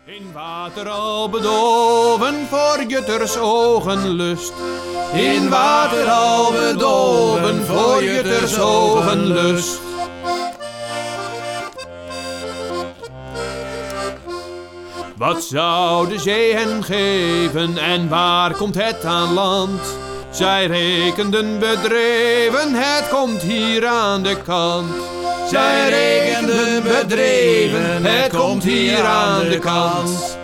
In water al bedoven voor jutters ogenlust. In water al bedoven voor jutters ogenlust. Wat zou de zee hen geven en waar komt het aan land? Zij rekenden bedreven, het komt hier aan de kant. Zij rekenden bedreven, het komt hier aan de kant.